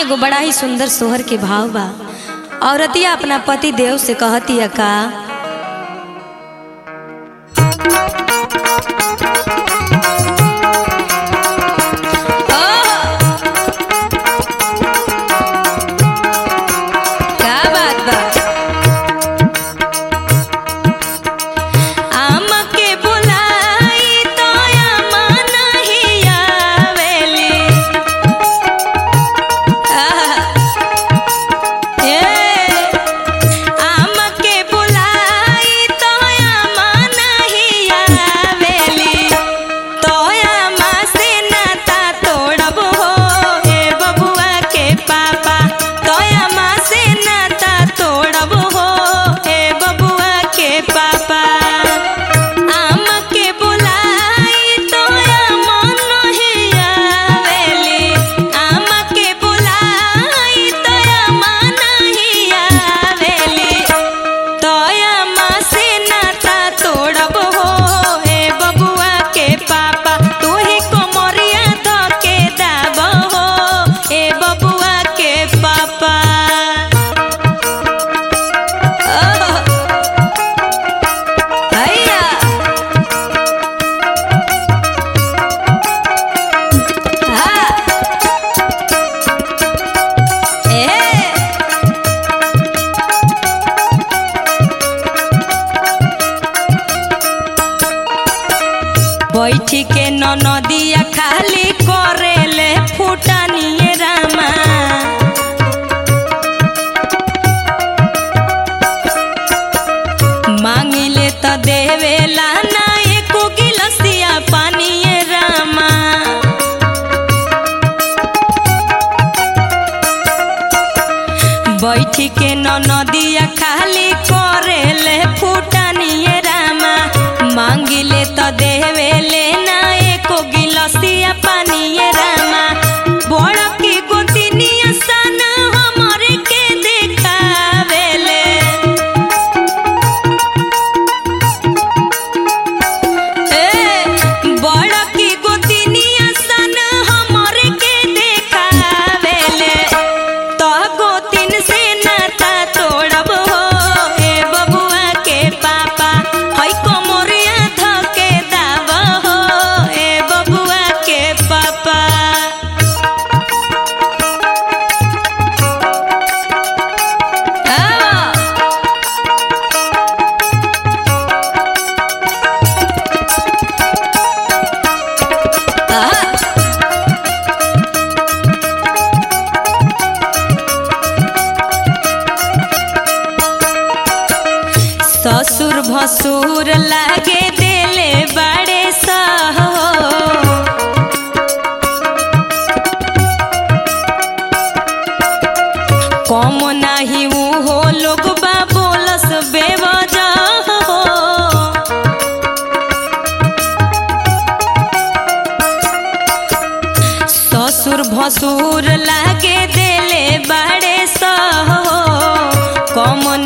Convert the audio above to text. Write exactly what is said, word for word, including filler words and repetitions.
एगो बड़ा ही सुंदर सोहर के भाव बा। औरतिया अपना पति देव से कहतिया का बैठी के नदिया खाली करेले फुटानिए रामा मांगिले त देवेला ना एको गिलसिया पानिए रामा बैठी के नदिया खाली करेले फुटानिए रामा मांगिले त देवेले ना एको गिलसिया पानिए रामा बड़ की गोतिनिया सन हमरे के देखावेले ए बड़ की गोतिनिया सन हमरे के देखावेले तो गोतिन से नाता तोड़ब हो ए बबुआ के पापा हई कोमरिया धके दाव हो ए बबुआ के पापा ससुर भसुर लागे देले बड़े सहो कम नाही हो लोग बा बोलस बेवजह हो ससुर भसुर लागे देले बड़े सहो कम